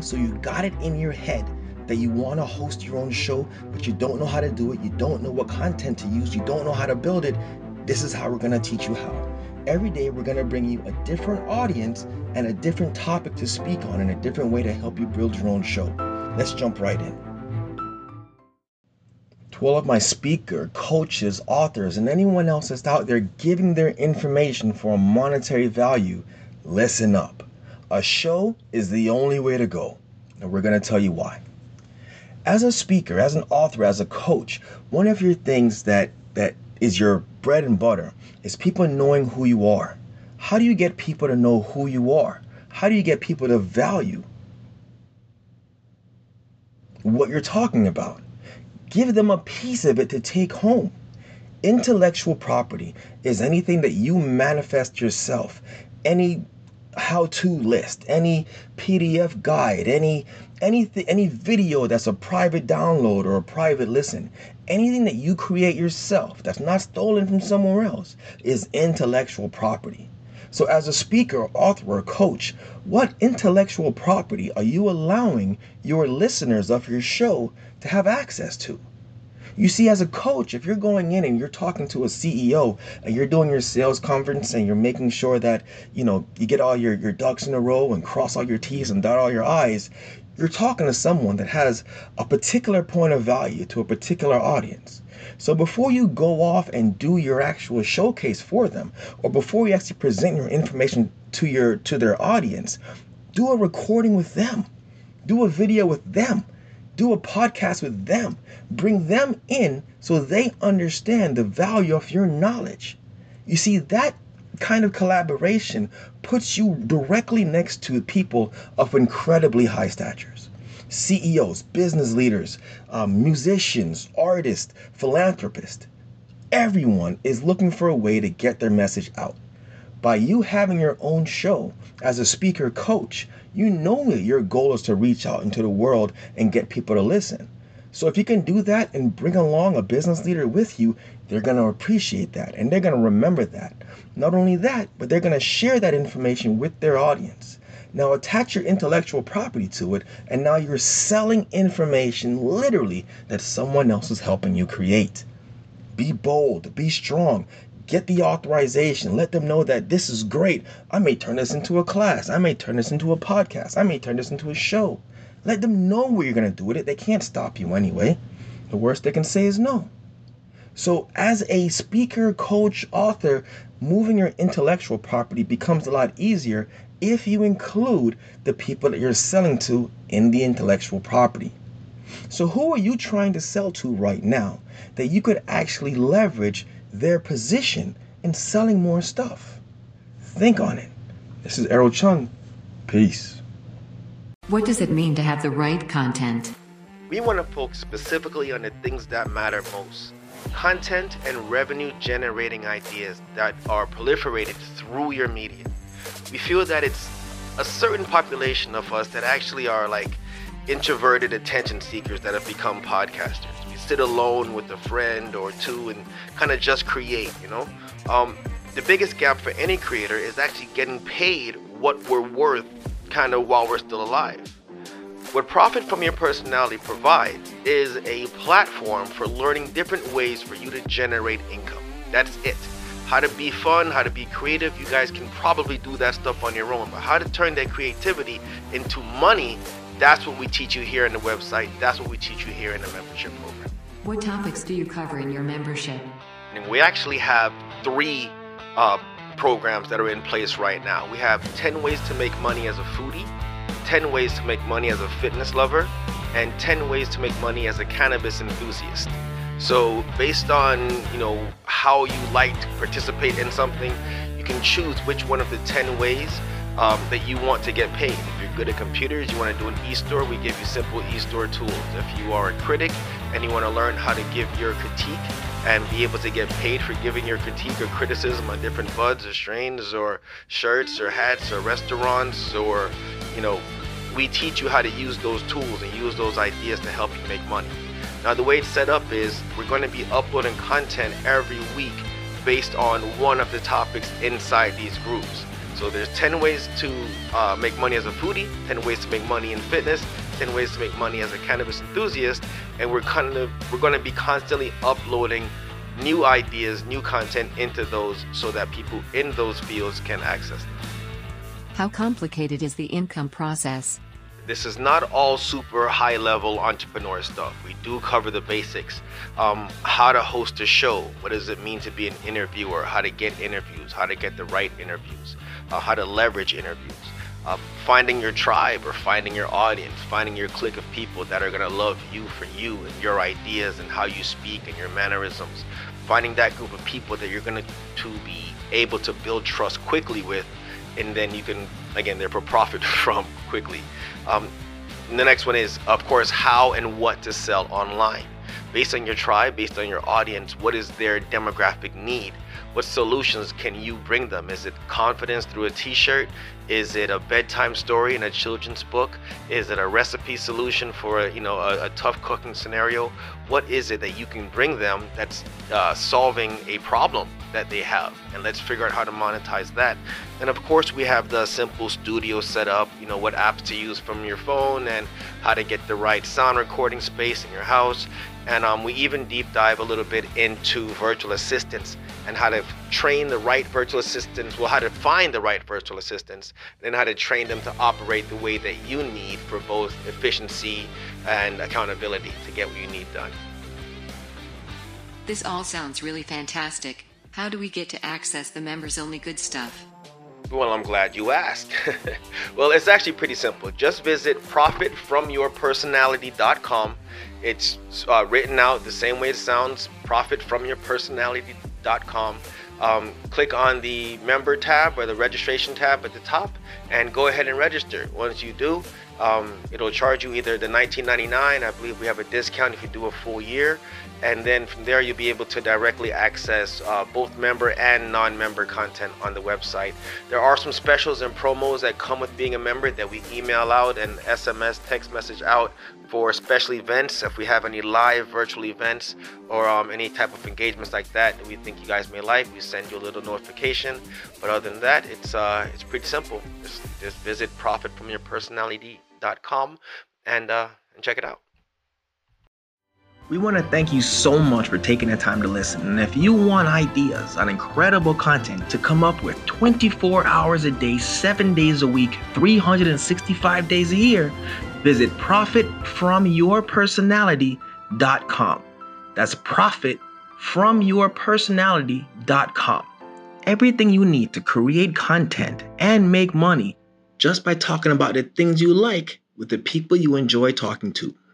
So you got it in your head that you want to host your own show, but you don't know how to do it. You don't know what content to use. You don't know how to build it. This is how we're going to teach you how. Every day, we're going to bring you a different audience and a different topic to speak on and a different way to help you build your own show. Let's jump right in. To all of my speaker, coaches, authors, and anyone else that's out there giving their information for a monetary value, listen up. A show is the only way to go, and we're going to tell you why. As a speaker, as an author, as a coach, one of your things that is your bread and butter is people knowing who you are. How do you get people to know who you are? How do you get people to value what you're talking about? Give them a piece of it to take home. Intellectual property is anything that you manifest yourself. Any how-to list, any PDF guide, any video that's a private download or a private listen, anything that you create yourself that's not stolen from somewhere else is intellectual property. So as a speaker, author, or coach, what intellectual property are you allowing your listeners of your show to have access to? You see, as a coach, if you're going in and you're talking to a CEO and you're doing your sales conference and you're making sure that, you get all your ducks in a row and cross all your T's and dot all your I's, you're talking to someone that has a particular point of value to a particular audience. So before you go off and do your actual showcase for them, or before you actually present your information to their audience, do a recording with them, do a video with them, do a podcast with them, bring them in so they understand the value of your knowledge. You see, that kind of collaboration puts you directly next to people of incredibly high statures. CEOs, business leaders, musicians, artists, philanthropists. Everyone is looking for a way to get their message out. By you having your own show as a speaker coach, you know that your goal is to reach out into the world and get people to listen. So if you can do that and bring along a business leader with you, they're going to appreciate that and they're going to remember that. Not only that, but they're going to share that information with their audience. Now attach your intellectual property to it, and now you're selling information literally that someone else is helping you create. Be bold, be strong. Get the authorization. Let them know that this is great. I may turn this into a class. I may turn this into a podcast. I may turn this into a show. Let them know what you're going to do with it. They can't stop you anyway. The worst they can say is no. So as a speaker, coach, author, moving your intellectual property becomes a lot easier if you include the people that you're selling to in the intellectual property. So who are you trying to sell to right now that you could actually leverage their position in selling more stuff? Think on it. This is Errol Chung. Peace. What does it mean to have the right content? We want to focus specifically on the things that matter most. Content and revenue generating ideas that are proliferated through your media. We feel that it's a certain population of us that actually are like introverted attention seekers that have become podcasters. We sit alone with a friend or two and kind of just create, The biggest gap for any creator is actually getting paid what we're worth kind of while we're still alive. What Profit From Your Personality provides is a platform for learning different ways for you to generate income. That's it. How to be fun, how to be creative, you guys can probably do that stuff on your own. But how to turn that creativity into money, that's what we teach you here on the website. That's what we teach you here in the membership program. What topics do you cover in your membership? And we actually have 3 programs that are in place right now. We have 10 ways to make money as a foodie, 10 ways to make money as a fitness lover, and 10 ways to make money as a cannabis enthusiast. So based on, how you like to participate in something, you can choose which one of the 10 ways that you want to get paid. If you're good at computers, you want to do an e-store, we give you simple e-store tools. If you are a critic and you want to learn how to give your critique and be able to get paid for giving your critique or criticism on different buds or strains or shirts or hats or restaurants or, we teach you how to use those tools and use those ideas to help you make money. Now, the way it's set up is we're going to be uploading content every week based on one of the topics inside these groups. So there's 10 ways to make money as a foodie, 10 ways to make money in fitness, 10 ways to make money as a cannabis enthusiast, and we're going to be constantly uploading new ideas, new content into those so that people in those fields can access them. How complicated is the income process? This is not all super high level entrepreneur stuff. We do cover the basics. How to host a show. What does it mean to be an interviewer? How to get interviews, how to get the right interviews, how to leverage interviews. Finding your tribe or finding your audience, finding your clique of people that are gonna love you for you and your ideas and how you speak and your mannerisms. Finding that group of people that you're going to be able to build trust quickly with, and then you can, again, therefore profit from quickly. The next one is, of course, how and what to sell online. Based on your tribe, based on your audience, what is their demographic need? What solutions can you bring them? Is it confidence through a t-shirt? Is it a bedtime story in a children's book? Is it a recipe solution for a tough cooking scenario? What is it that you can bring them that's solving a problem that they have? And let's figure out how to monetize that. And of course, we have the simple studio setup, what apps to use from your phone and how to get the right sound recording space in your house. And we even deep dive a little bit into virtual assistants and how to train the right virtual assistants, how to find the right virtual assistants, and then how to train them to operate the way that you need for both efficiency and accountability to get what you need done. This all sounds really fantastic. How do we get to access the members-only good stuff? Well, I'm glad you asked. Well, it's actually pretty simple. Just visit profitfromyourpersonality.com. It's written out the same way it sounds, profitfromyourpersonality.com. Click on the member tab or the registration tab at the top and go ahead and register. Once you do, it'll charge you either the $19.99, I believe we have a discount if you do a full year, and then from there you'll be able to directly access both member and non-member content on the website. There are some specials and promos that come with being a member that we email out and SMS text message out for special events. If we have any live virtual events or any type of engagements like that we think you guys may like, we send you a little notification. But other than that, it's pretty simple. Just visit profitfromyourpersonality.com and check it out. We want to thank you so much for taking the time to listen. And if you want ideas on incredible content to come up with 24 hours a day, 7 days a week, 365 days a year, visit profitfromyourpersonality.com. That's profitfromyourpersonality.com. Everything you need to create content and make money just by talking about the things you like with the people you enjoy talking to.